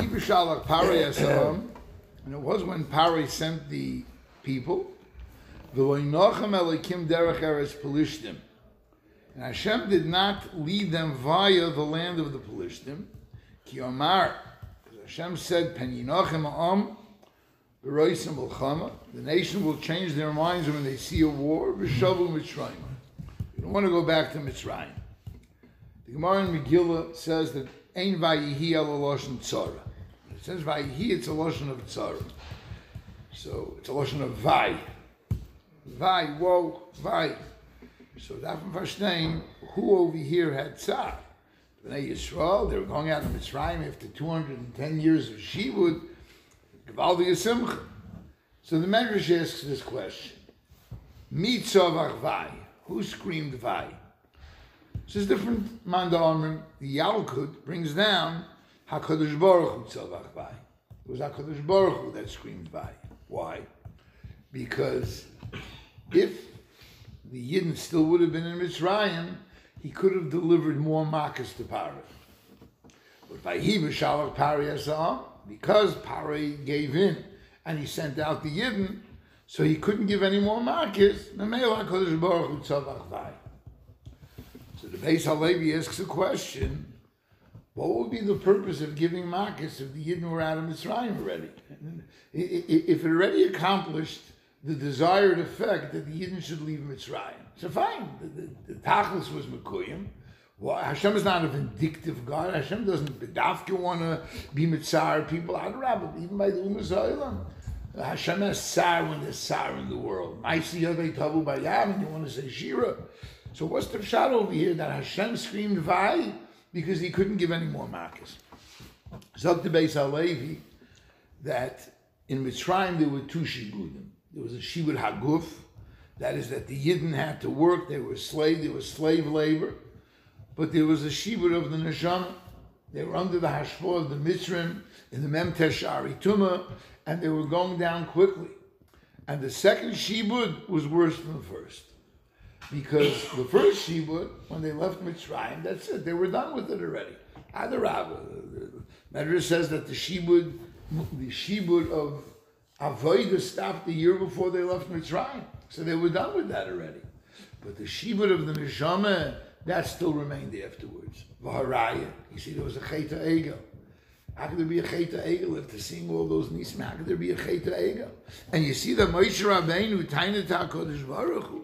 B'shalach Paroi Esam, and it was when Paroi sent the people, V'loinochem Elokim derech eretz Pelishtim. And Hashem did not lead them via the land of the Pelishtim. Ki Omar, because Hashem said, Pen yinochem ha'am b'roisim b'lchama, the nation will change their minds when they see a war, v'shavu Mitzrayim. You don't want to go back to Mitzrayim. The Gemara in Megillah says that Ein vayihi ela loshen tzara. It says vayihi, it's a loshen of tzara. So it's a loshen of vai. Vai, woe, vai. So that from verstehen, who over here had tzar? Bnei Yisrael, they were going out of Mitzrayim after 210 years of shivud, Gevaldige Simcha. So the Medrash asks this question: Mi tzavach vai? Who screamed vai? This is different. Mandarim, the Yalkut brings down Hakadosh Baruch Hu tzavach vai. It was Hakadosh Baruch Hu that screamed vai. Why? Because if the Yidden still would have been in Mitzrayim, he could have delivered more makas to Paroi. But by he b'shalach Paroi Esam, because Paroi gave in and he sent out the Yidden, so he couldn't give any more makas. So the Beis Halevi asks a question: what would be the purpose of giving makas if the Yidden were out of Mitzrayim already? If it already accomplished the desired effect that the Yidden should leave Mitzrayim. So fine, the Tachlis was Mekuyim. Well, Hashem is not a vindictive God. Hashem doesn't bedafka want to be Mitzar people out of Rabbah, even by the Umas Ha'olam. Hashem has Sar when there's Sar in the world. Maisi Yavei Tavu Bayam, and you want to say Shira. So what's the pshat over here that Hashem screamed Vai because he couldn't give any more makas? Zok the Beis Halevi that in Mitzrayim there were two shibudim. There was a shibud haguf, that is that the Yidden had to work, they were slaves, there was slave labor. But there was a shibud of the neshama. They were under the hashpah of the Mitzrim in the Memtesh Arituma, and they were going down quickly. And the second shibud was worse than the first. Because the first shibud, when they left Mitzrayim, that's it, they were done with it already. Adarabah. The Medrash says that the shibud of Avodah stopped the year before they left Mitzrayim. So they were done with that already. But the shibud of the neshama, that still remained afterwards. Vaharaya. You see, there was a Cheta Egel. How could there be a Cheta Egel after seeing all those nisim? How could there be a Cheta Egel? And you see that Moshe Rabbeinu, Tainat HaKadosh Baruch Hu,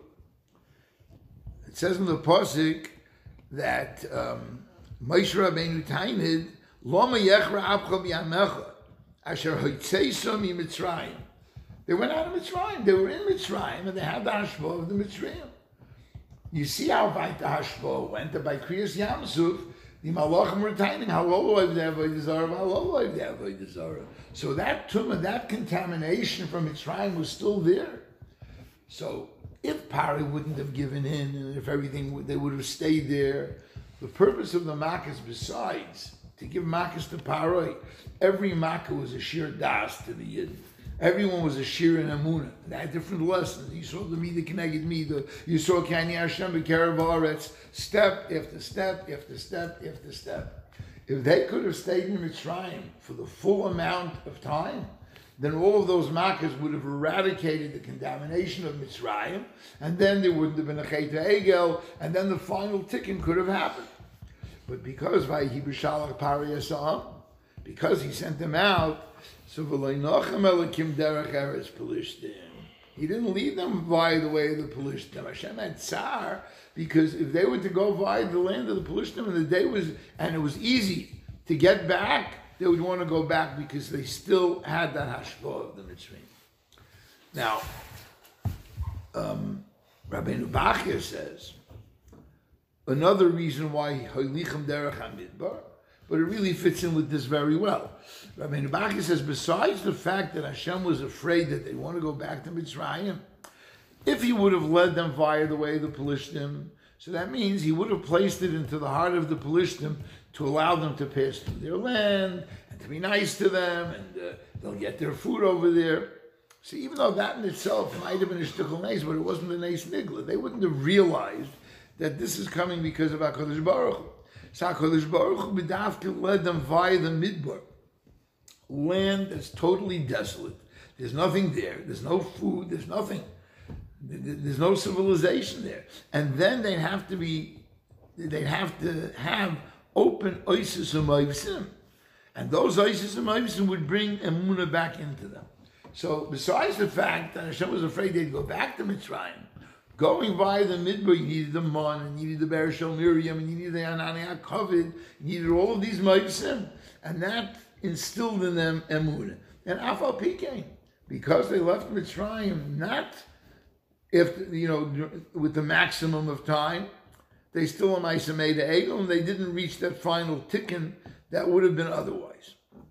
it says in the Pasuk that Moshe Rabbeinu Tainat, Loma Yechra Abcha B'yamecha, Asher Hoitzeisam Mitzrayim. They went out of Mitzrayim. They were in Mitzrayim, and they had the hashpah of the Mitzrayim. You see how by the hashpah went, that by Kriyas Yamsuf, the Malachim were taining, halol oiv the avodah zarah, halol oiv the avodah zarah. So that tumah, that contamination from Mitzrayim was still there. So if Paroi wouldn't have given in, and if everything, they would have stayed there, the purpose of the makas, besides to give makas to Paroi, every makkah was a shir das to the Yidden. Everyone was a shir and amunah. They had different lessons. You saw the Mida Keneged Mida. You saw Kani Hashem B'Kerev Haaretz, step after step after step after step. If they could have stayed in Mitzrayim for the full amount of time, then all of those makkahs would have eradicated the contamination of Mitzrayim, and then there wouldn't have been a Cheta Egel, and then the final tikkun could have happened. But because Vayhi b'shalach Paroi Esam, because he sent them out, so v'loinochem Elokim derech eretz Pelishtim. He didn't lead them via the way of the Pelishtim. Hashem had tsar, because if they were to go via the land of the Pelishtim, and the day was, and it was easy to get back, they would want to go back because they still had that hashpah of the Mitzrayim. Now, Rabbeinu Bachya says another reason why Holichem derech Hamidbar, but it really fits in with this very well. Rabbeinu Bachya says, besides the fact that Hashem was afraid that they want to go back to Mitzrayim, if he would have led them via the way of the Pelishtim, so that means he would have placed it into the heart of the Pelishtim to allow them to pass through their land, and to be nice to them, and they'll get their food over there. So even though that in itself might have been a shtickle neis, but it wasn't a neis nigla, they wouldn't have realized that this is coming because of HaKadosh Baruch Hu. So HaKadosh Baruch Hu b'davka led them via the Midbar. land that's totally desolate. There's nothing there. There's no food. There's nothing. There's no civilization there. And then they'd have to have open oasis u'mayvsim. And those oasis u'mayvsim would bring emunah back into them. So besides the fact that Hashem was afraid they'd go back to Mitzrayim, going via the Midbar, you needed the Man, and you needed the Be'er Shel Miriam, and you needed the Anani HaKavod, you needed all of these Mavsim, and that instilled in them Emunah. And Afal Pikein, because they left Mitzrayim not with the maximum of time, they still made the Egel, and they didn't reach that final tikkun that would have been otherwise.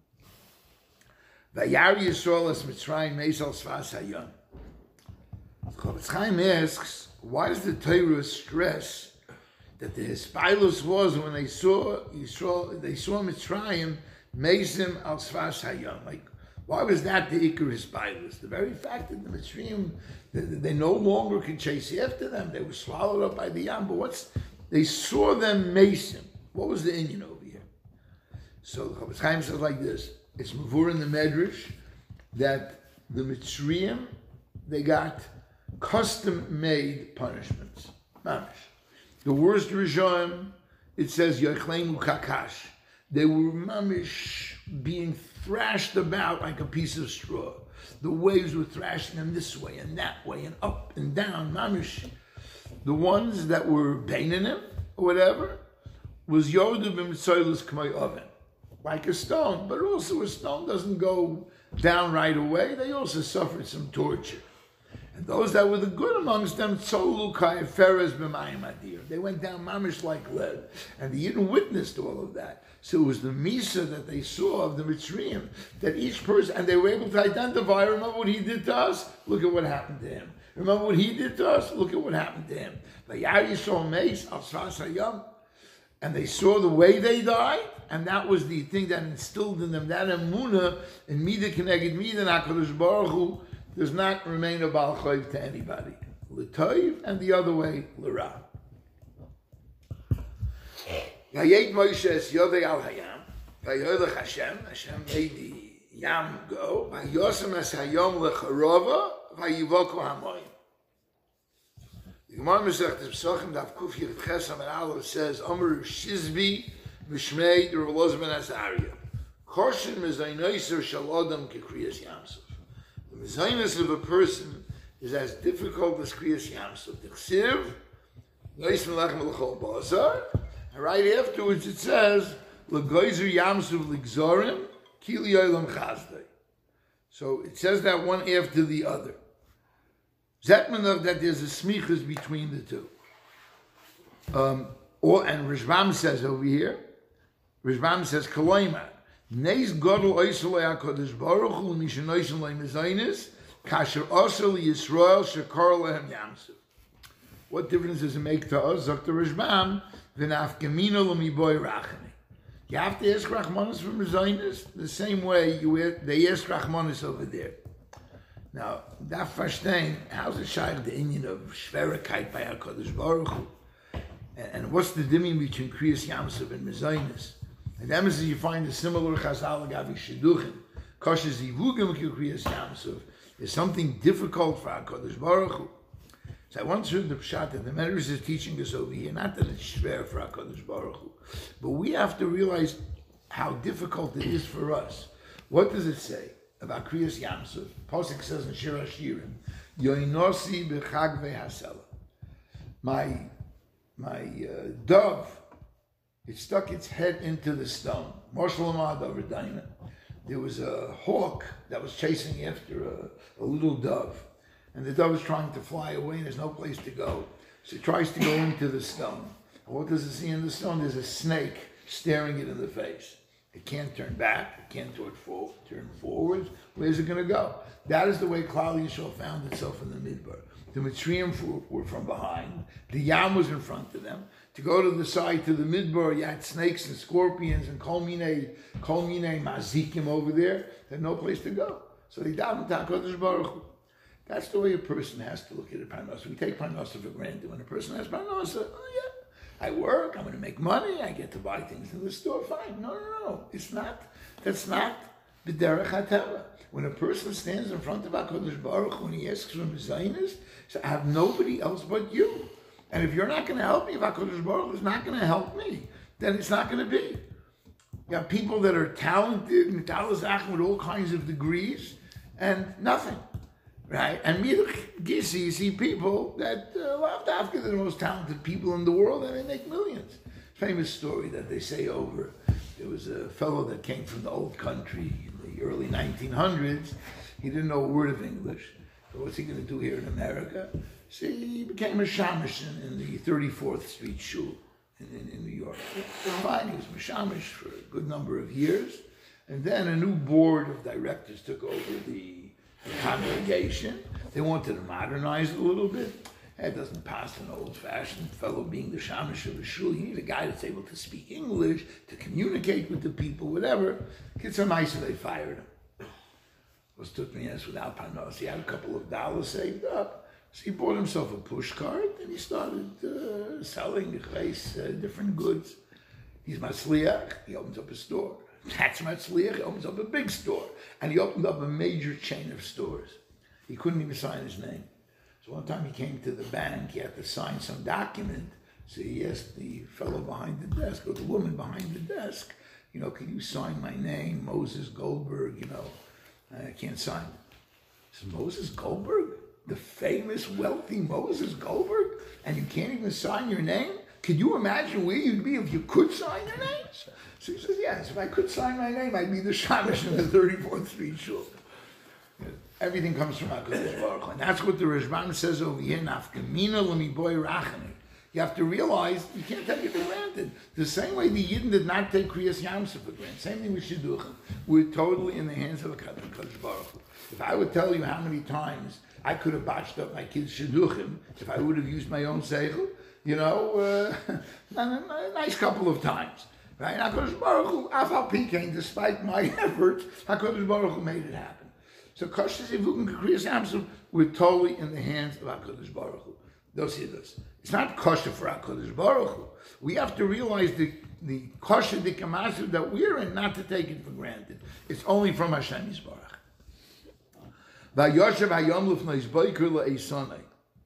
Vayar Yisrael es Mitzrayim Meisal Sfas Hayam. Chofetz Chaim asks, why does the Torah stress that the Hispilus was when they saw Mitzrayim Meisim al Sfas Hayam? Like, why was that the Iker Hispilus? The very fact that the Mitzrayim, they no longer could chase after them. They were swallowed up by the Yam. But they saw them Meisim. What was the Inyan over here? So the Chofetz Chaim says like this. It's Mavur in the Medrash that the Mitzrayim, they got custom-made punishments. Mamish. The worst Rishon, it says Yachlemu Kakash. They were mamish being thrashed about like a piece of straw. The waves were thrashing them this way and that way and up and down. Mamish. The ones that were Beinanim or whatever was Yodu b'Mitzoilus K'may Oven. Like a stone, but also a stone doesn't go down right away. They also suffered some torture. And those that were the good amongst them, Tzolukai Feres b'Mayim Adir. They went down mamish like lead. And the Yidden witnessed all of that. So it was the Misa that they saw of the Mitzrayim, that each person, and they were able to identify, remember what he did to us? Look at what happened to him. Remember what he did to us? Look at what happened to him. Vayar Yisrael Meis al Sfas Hayam. And they saw the way they died, and that was the thing that instilled in them that emunah in Mida Keneged Mida, and HaKadosh Baruch Hu does not remain a Baal Chayv to anybody. L'toiv, and the other way, l'ra. Vayet Moshe es Yodei al Hayam, Vayolech Hashem made the Yam go, Vayosem es Hayom lecharova, Vayivoku hamoyim. The Gemara Masechet Pesachim Daf Kuf Yud Ches Amud Aleph says, Amar Shizbi Mishmei Rav Elazar ben Azariah, Koshin Mezaynoser Shal Adam Kekriyas Yamsuf. The Mezaynos of a person is as difficult as Kriyas Yamsuf. The Chsiv, Nois Melachem L'chol Bazar, and right afterwards it says, L'goizer Yamsuf L'gzorim, Kili Olam Chazdei. So it says that one after the other. Zetman that there's a smichas between the two. And Rishbam says over here, Rishbam says, Kaloima, Neis Godel Oisolei HaKadosh Baruch Hu L'mishanoisen Le'mezainis, Kasher Osel Yisrael Shekar Lehem Yamsuf. What difference does it make to us? Dr. Rishbam, V'naf Gemino L'miboy Rachani. You have to ask Rachmanis for Mezainis the same way they ask Rachmanis over there. Now, that verstehen, how's it shaykh the Indian of Shverikite by HaKadosh Baruch Hu? And what's the dimming between Kriyas Yamsuf and Mezainis? And that means you find a similar Chazal Gavi Shidduchin. Koshes Yivugim Kriyas Yamsuf is something difficult for HaKadosh Baruch Hu. So I once heard the Pshat that the Medrash is teaching us over here, not that it's Shver for HaKadosh Baruch Hu, but we have to realize how difficult it is for us. What does it say about Kriyas Yamsuf? Pasuk says in Shir HaShirim, Yoinosi b'chag ve'hasela. My dove, it stuck its head into the stone. There was a hawk that was chasing after a little dove. And the dove is trying to fly away and there's no place to go. So it tries to go into the stone. And what does it see in the stone? There's a snake staring it in the face. It can't turn back. It can't turn forward. Where's it going to go? That is the way Klal Yisrael found itself in the Midbar. The Mitzrayim were from behind. The Yam was in front of them. To go to the side, to the Midbar, you had snakes and scorpions and kol minei mazikim over there. They had no place to go. So they davened to HaKadosh Baruch Hu. That's the way a person has to look at a parnasa. We take parnasa for granted. When a person has parnasa, oh yeah, I work, I'm going to make money, I get to buy things in the store, fine. No. It's not. That's not B'derech hateva. When a person stands in front of HaKadosh Baruch Hu and he asks for Mizaynis, so I have nobody else but you. And if you're not going to help me, if HaKadosh Baruch Hu is not going to help me, then it's not going to be. You have people that are talented and talazach with all kinds of degrees and nothing, right? And Midach Gisi, you see people that they're the most talented people in the world and they make millions. Famous story that they say over. There was a fellow that came from the old country in the early 1900s. He didn't know a word of English. So what's he going to do here in America? So he became a shamish in the 34th Street Shul in New York. Fine, he was mashamish for a good number of years. And then a new board of directors took over the congregation. They wanted to modernize it a little bit. It doesn't pass an old-fashioned fellow being the shamish of the shul. You need a guy that's able to speak English, to communicate with the people, whatever. Kids are nice, so they fired him. Was took me as without panos. He had a couple of dollars saved up. So he bought himself a push cart and he started selling different goods. He's Matzliach, he opens up a store. That's Matzliach, he opens up a big store. And he opened up a major chain of stores. He couldn't even sign his name. So one time he came to the bank, he had to sign some document. So he asked the fellow behind the desk, or the woman behind the desk, can you sign my name, Moses Goldberg, I can't sign it. He said, Moses Goldberg? The famous, wealthy Moses Goldberg? And you can't even sign your name? Could you imagine where you'd be if you could sign your name? So he says, yes, if I could sign my name, I'd be the shamish in the 34th Street Shul. Everything comes from HaKadosh Baruch Hu. And that's what the Rishban says over here, Nafkamina l'miboy rachani. You have to realize you can't take it for granted. The same way the Yidden did not take Kriyas Yamsuf for granted. Same thing with Shidduchim. We're totally in the hands of HaKadosh Baruch Hu. If I would tell you how many times I could have botched up my kids' Shidduchim if I would have used my own seichel, a nice couple of times. Right? HaKadosh Baruch Hu, Afal Pikein, despite my efforts, HaKadosh Baruch Hu made it happen. So Kashas Yivukim Kriyas Yamsuf, we're totally in the hands of HaKadosh Baruch Hu. It's not kosher for HaKadosh Baruch Hu. We have to realize the kosher, the kamasu that we're in, not to take it for granted. It's only from Hashem Yisbarach. Vayoshev hayom lufnei zboiker le'eisonei.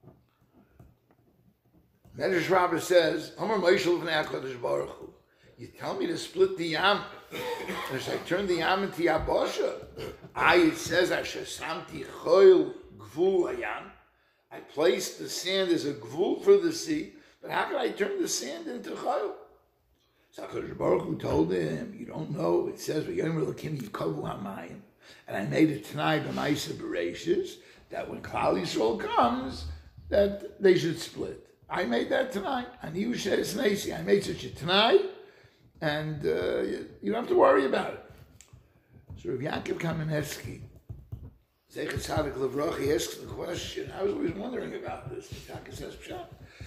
Medrash Rabbah says, Amar Moshe lufnei HaKadosh Baruch Hu. You tell me to split the yam. And I turn the yam into yabosha. It says, Asher samti choil gvul hayam. I placed the sand as a gvul for the sea, but how can I turn the sand into chayil? So HaKadosh Baruch Hu told him, you don't know, it says, and I made it tonight on Isa Bereshis, that when Klal Yisrael comes, that they should split. I made that tonight. And you said it's Nasi. I made such a tonight, and you don't have to worry about it. So Rav Yaakov Kamenetsky, Zeichet Tzadik Levroch, asks the question, I was always wondering about this. Yaakov says, Pshat,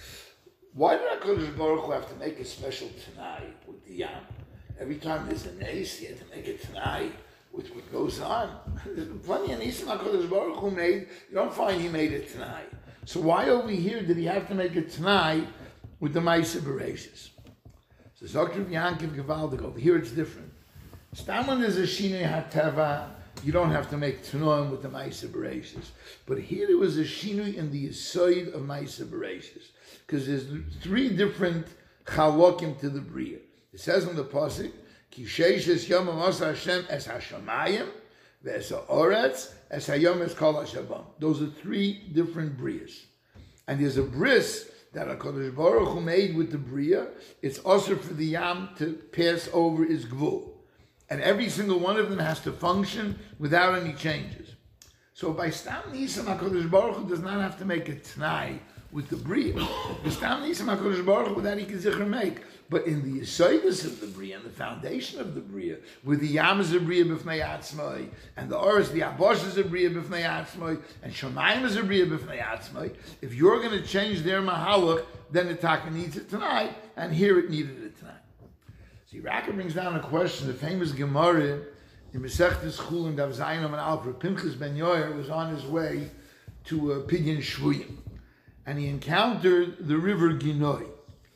why did HaKadosh Baruch Hu have to make a special tonight with the Yam? Every time there's a Nes, he had to make a tonight with what goes on. There's been plenty of Nesim HaKadosh Baruch Hu made. You don't find he made it tonight. So why over here did he have to make it tonight with the Maisa Bereshis? So Dr. Yankov Gevaldik, over here it's different. Stamon is a Shinei HaTeva. You don't have to make Tanoim with the Maisa Bereshis. But here there was a Shinui in the Yisoid of Maisa Bereshis. Because there's three different Chalokim to the Bria. It says in the Pasuk, Ki sheishes yom asa Hashem es hashamayim, ve'es ha'oretz, es hayom es kol hashabam. Those are three different Brias. And there's a bris that HaKadosh Baruch Hu made with the Bria. It's also for the Yam to pass over his Gvul. And every single one of them has to function without any changes. So by Stam Nisam, HaKadosh Baruch Hu does not have to make a T'nai with the Bria. The Stam Nisam, HaKadosh Baruch Hu, that he can zicher make. But in the Yisoidus of the Bria, and the foundation of the Bria, with the Yam is a Bria b'fnei atzmai, and the Oris, the Abosh is a Bria b'fnei atzmai, and Shomayim is a Bria b'fnei atzmai, if you're going to change their Mahalach, then the Taka needs it tonight, and here it needed it tonight. See, Raka brings down a question. The famous Gemara in Masechtas Chulin Dav Zayin and Alfred Pinchas Ben Yoyer was on his way to Pidyon Shvuyim, and he encountered the river Ginoi.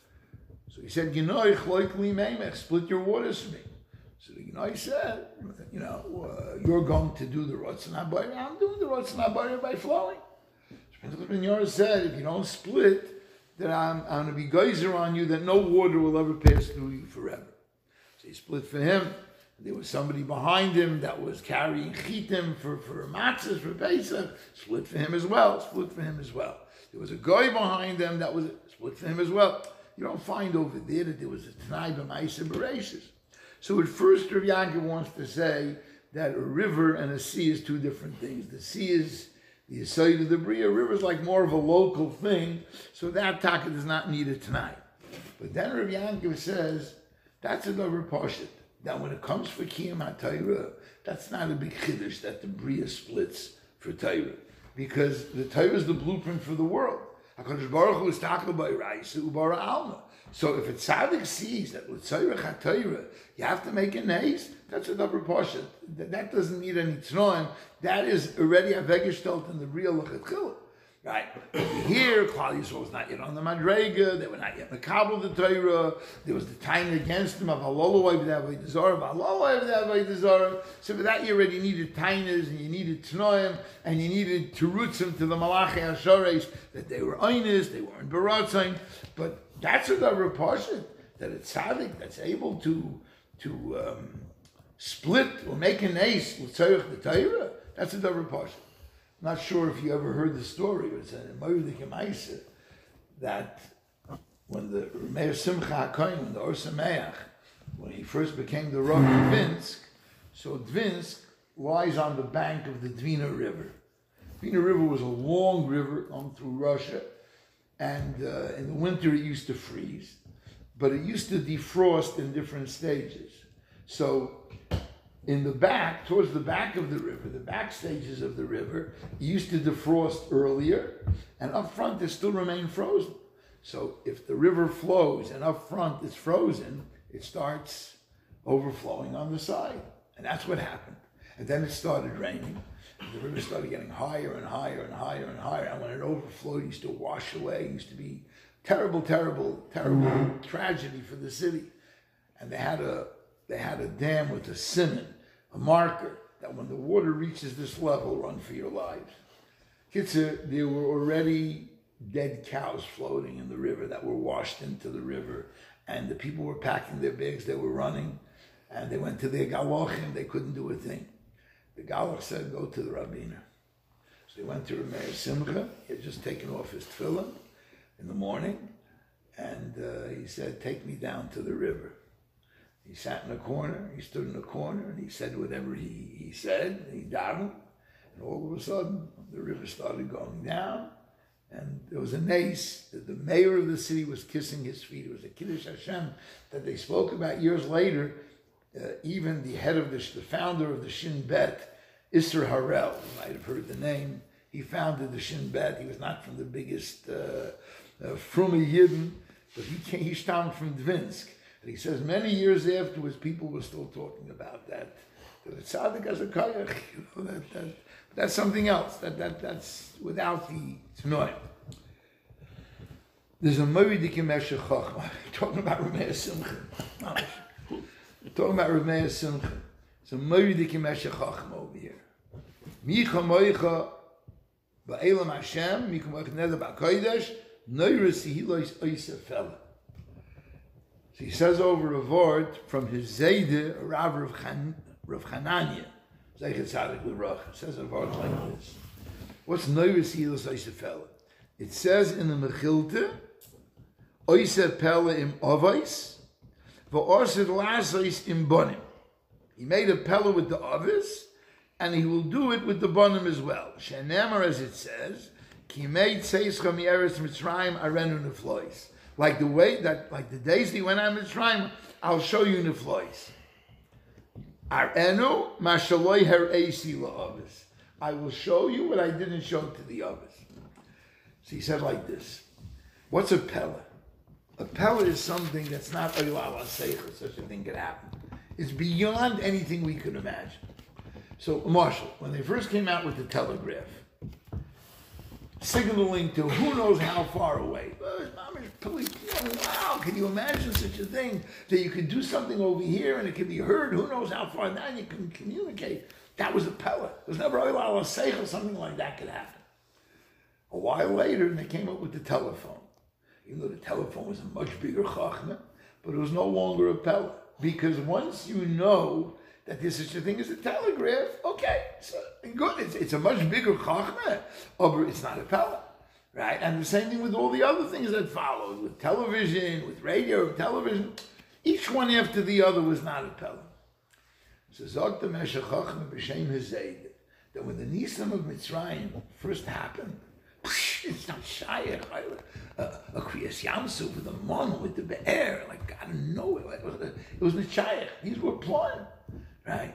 So he said, Ginoi chloik li meimech, split your waters for me. So the Ginoi said, you're going to do the Ratzon HaBoreh. I'm doing the Ratzon HaBoreh by flowing. Pinchas ben Yair said, if you don't split, then I'm going to be geyser on you that no water will ever pass through you forever. So he split for him. There was somebody behind him that was carrying chitim for matzahs, for Pesach, split for him as well, split for him as well. There was a guy behind them that was split for him as well. You don't find over there that there was a Tanai b'Maaseh Bereishis. So at first, Rav Yankov wants to say that a river and a sea is two different things. The sea is the Yesod of the Bria. A river is like more of a local thing, so that taka does not need a Tanai. But then Rav Yankov says, that's another Pashut. That when it comes for Kiyam HaTorah, that's not a big chiddush that the Bria splits for Torah. Because the Torah is the blueprint for the world. HaKadosh Baruch Hu is talking about Raisa Ubara Alma. So if a tzaddik sees that with Tzorech HaTorah, you have to make a nace, that's another portion. That doesn't need any tznoim. That is already a vegestalt in the real lechatchila. Right? Here, Klal Yisrael was not yet on the Madrega, they were not yet Mekabel the Torah, there was the time against them of Halolo over the Avodah Zarah, Halolo over the Avodah Zarah. So for that you already needed tainas, and you needed Tnoim, and you needed Terutzim to the Malachi Ashares, that they were Einis, they weren't Baratzim. But that's another portion, that a tzaddik that's able to split or make an ace with Tzorech the Torah, that's another portion. Not sure if you ever heard the story, but it's in Moedik Maisa that when the Meir Simcha HaKohen, when the Or Sameach, when he first became the Rav of Dvinsk, so Dvinsk lies on the bank of the Dvina River. Dvina River was a long river going through Russia, and in the winter it used to freeze, but it used to defrost in different stages. So in the back, towards the back of the river, the back stages of the river, it used to defrost earlier, and up front it still remained frozen. So if the river flows and up front it's frozen, it starts overflowing on the side. And that's what happened. And then it started raining. And the river started getting higher and higher and higher and higher. And when it overflowed, it used to wash away. It used to be terrible, terrible, terrible tragedy for the city. And they had a dam with a simon, a marker, that when the water reaches this level, run for your lives. Kitzur, there were already dead cows floating in the river that were washed into the river, and the people were packing their bags, they were running, and they went to their galachim, they couldn't do a thing. The galach said, go to the rabbiner. So they went to Meir Simcha, he had just taken off his tefillin in the morning, and he said, take me down to the river. He sat in a corner, he stood in a corner, and he said whatever he said, and he davened, and all of a sudden, the river started going down, and there was a nace that the mayor of the city was kissing his feet. It was a Kiddush Hashem that they spoke about years later. Even the head of the founder of the Shin Bet, Isser Harel, you might have heard the name, he founded the Shin Bet. He was not from the biggest Fruma Yidden, but he stammed from Dvinsk. And he says many years afterwards, people were still talking about that. That tzaddik as a koyach, that's something else. That's without the tanoim. There's a Moedik Meshech Chachma. Talking about Rameir Simcha. Talking about Rameir Simcha. It's a Moedik Meshech Chachma over here. Micha Moicha Ba'elam Hashem, Micha Moicha Neder Ba'kodesh, Neirus Hilois Oisef Fella. So he says over a word from his Zayde, Rav Chananya, Zeichet Tzadik L'Rach. It says a word like this. What's Neirus Hilois Oisef Fella? It says in the Mechilta, Oisef Pella im Avos, V'osid Lasois im Bonim. He made a Pella with the Avos, and he will do it with the Bonim as well. Shenemar, as it says, Ki made Seischa Mieres Mitzrayim Arenu Neflois. Like the way that, like the days he went on Mitzrayim, I'll show you Neflois. Arenu Mashaloi Her Eisi La'avos. I will show you what I didn't show to the Avos. So he said like this. What's a Pella? A Pella is something that's not Oilal HaSeichel, such a thing could happen. It's beyond anything we could imagine. So, Marshall, when they first came out with the telegraph, signaling to who knows how far away, wow, can you imagine such a thing? That you could do something over here and it can be heard, who knows how far, now you can communicate. That was a pella. There was never a seichel, something like that could happen. A while later, they came up with the telephone. Even though the telephone was a much bigger chachma, but it was no longer a pella. Because once you know that there's such a thing as a telegraph, okay, so good. It's a much bigger chachma, but it's not a pella. Right? And the same thing with all the other things that followed, with television, with radio, television. Each one after the other was not a pella. So Zog the Meshech Chachma B'Shem Hazayd, that when the Nisim of Mitzrayim first happened, it's not Shayach, a Kriyas Yamsuf with the Mon, with the Be'er, like out of nowhere. It was the Shayach. These were planned, right?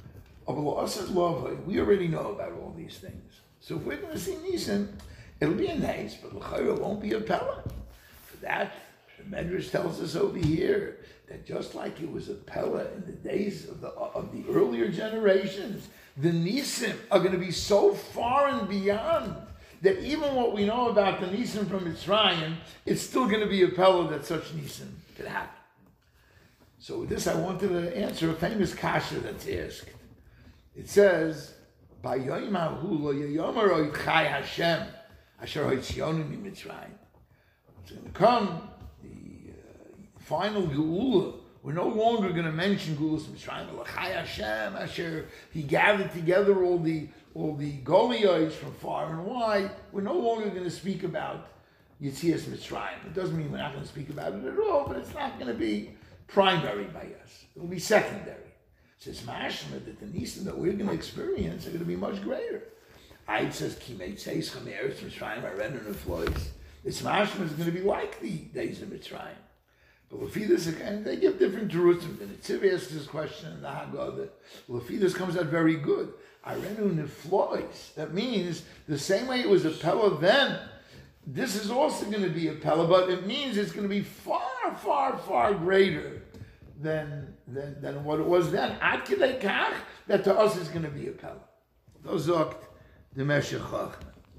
We already know about all these things. So if we're going to see Nisim, it'll be a nice, but L'chayra won't be a pella. For that, the Medrash tells us over here that just like it was a pella in the days of the earlier generations, the Nisim are going to be so far and beyond that even what we know about the Nisim from Mitzrayim, it's still going to be a pella that such Nisim could happen. So with this, I wanted to answer a famous kasha that's asked. It says, "B'yom hahu lo yayomer oichai Hashem asher hoitzionu miMitzrayim." It's going to come the final geula. We're no longer going to mention Gulas Mitzrayim. L'chai Hashem asher He gathered together all the Goliyos from far and wide. We're no longer going to speak about Yetzias Mitzrayim. It doesn't mean we're not going to speak about it at all, but it's not going to be primary by us. It will be secondary. It says mashma that the nisim that we're going to experience are going to be much greater. It says Kimei Tzeis Chameretz Mitzrayim Arenu Neflois. This mashma is going to be like the days of Mitzrayim. But Lefidus, and they give different terutzim. The Netziv asks this question in the Haggadah. Lefidus comes out very good. Arenu Neflois. That means the same way it was a pella then, this is also going to be a pella, but it means it's going to be far, far, far greater than what it was then. Ad kidei kach, that to us is going to be a pella. Those are the Meshech Chachma.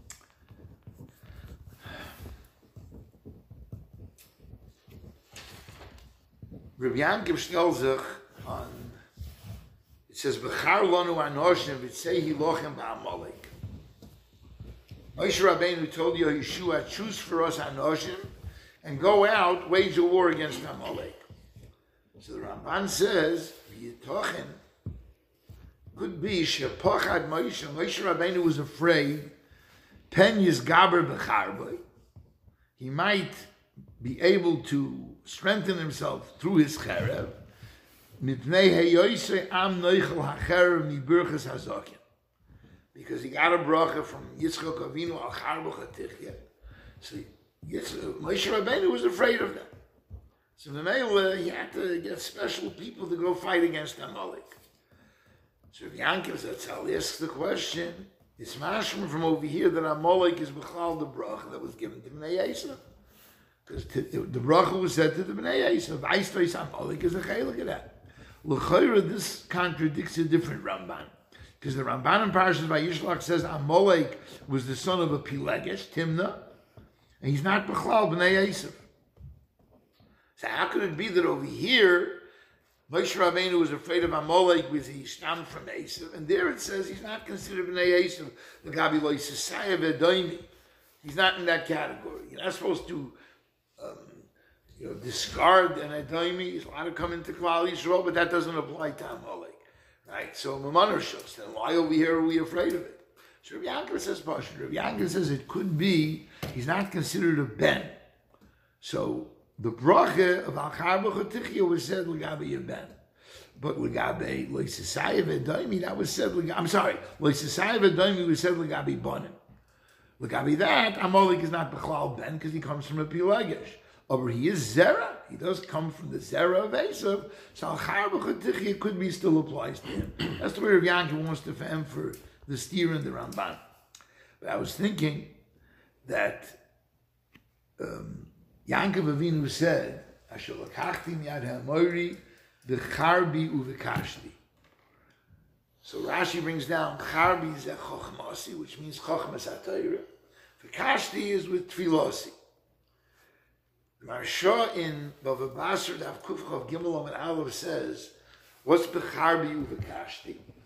Rabbi Yankiv Shnelzach on, it says, "B'char lanu anoshim v'tzehi lochem ba'amalek." Moshe Rabbeinu told Yeshua, choose for us anoshim and go out, wage a war against Amalek. So the Ramban says, "V'yitochen," could be shepochad Moshe. Moshe Rabbeinu was afraid. Pen yizgaber b'charboy. He might be able to strengthen himself through his cherev. Mipnei heyoisei am noichel hacherev miburches hazokin. Because he got a bracha from Yitzchak Avinu al charbo chatichya. So Moshe Rabbeinu was afraid of that. So the Mele, he had to get special people to go fight against Amalek. So Yankiv Zatzal asks the question, it's mashma from over here that Amalek is b'chal the bracha that was given to Bnei Yisrael. Because the bracha was said to the Bnei Yisrael. V'aistais Amalek is a chelik of that. L'chayra, this contradicts a different Ramban. Because the Ramban in Parashas Vayishlach says Amalek was the son of a Pilegesh, Timnah, and he's not b'chlal Bnei Yisrael. So how could it be that over here, Moshe Rabbeinu was afraid of Amalek because he stammed from Esav, and there it says he's not considered Bnei Esav, the Gabi Lo Yisasaya V'Doimi. He's not in that category. You're not supposed to discard an Edoimi. He's allowed to come into Klal Yisrael, but that doesn't apply to Amalek. Right? So Mamanor Shus, then why over here are we afraid of it? So Rabbi Yankov says, Pasha. Rabbi Yankov says it could be he's not considered a ben. So the bracha of Al Charba Chatichya was said L'gabe a ben. But L'gabe L'Yisasaya V'Doimi, that was said L'gabe, L'Yisasaya V'Doimi was said L'gabe Bonim. L'gabe that, Amalek is not B'chlal ben because he comes from a Pilegesh. But he is Zera. He does come from the Zera of Esav. So Al Charba Chatichya could be still applies to him. That's the way Rav Yankov wants to fam for the steer and the Ramban. But I was thinking that Yankov Avinu said, "Asher lakachti miyad ha'amori v'charbi uv'kashti." So Rashi brings down charbi zeh chochmasi, which means chochmas ha'torah. V'kashti is with tfilasi. Marsha in Bava Basra Daf Kuf Chav Gimel Amud Aleph says, "What's b'charbi uv'kashti?"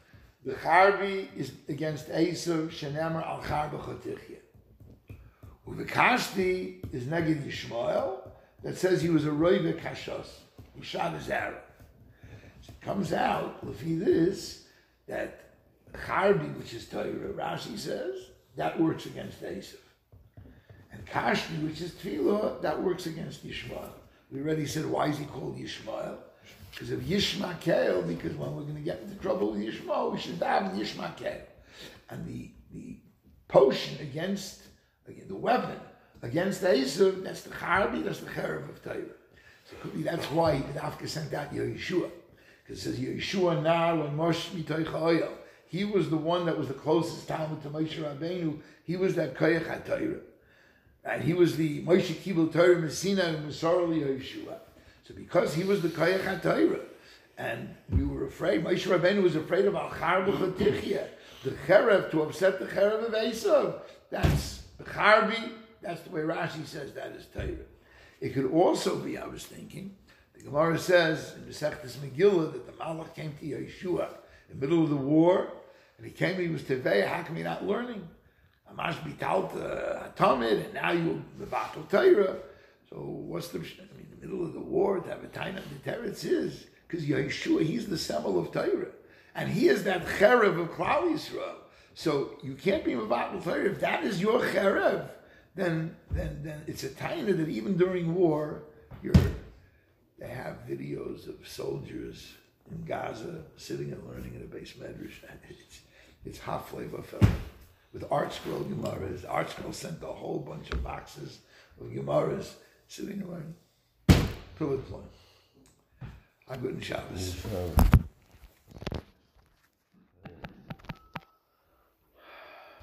The Charbi is against Esav, Shenemar al Charba Chotichya. Uvekashti is neged Yishmael, that says he was a Roive Kashos. He shot his arrow. So it comes out, Lefi this, that Charbi, which is Torah, Rashi says, that works against Esav. And Kashti, which is Tefillah, that works against Yishmael. We already said, why is he called Yishmael? Because of Yishmael, because when we're going to get into trouble with Yishmael, we should have Yishmael. And the potion against, the weapon against Esav, that's the Charbi, that's the Cherev of Torah. So it could be that's why the Afka sent out Yeshua. Because it says Yeshua now and Moshe Mitoich Oyel. He was the one that was the closest Talmud to Moshe Rabbeinu. He was that Koyach HaTorah. And he was the Moshe Kibul Torah Messina and Masarli Yeshua. So because he was the Koyach HaTorah, and we were afraid, Moshe Rabbeinu was afraid of Al Charba Chotichya, the Cherev, to upset the Cherev of Esav. That's the Charbi, that's the way Rashi says that is Torah. It could also be, I was thinking, the Gemara says in Masechtas Megillah that the Malach came to Yeshua in the middle of the war, and he was Teveya, how come you're not learning? Amash Bitalt Hatamid, and now you Mevatel Torah. So what's the middle of the war to have a time of the Teretz is because Yeshua, he's the symbol of Torah, and he is that Cherev of Klal Yisrael. So you can't be Mevatel Torah if that is your Cherev. Then it's a taina that even during war, they have videos of soldiers in Gaza sitting and learning in a base medrash. It's hot flavor film with Art Scroll Gemaras. Art Scroll sent a whole bunch of boxes of Gemaras sitting and learning. Pillar play. I'm good in Shabbos.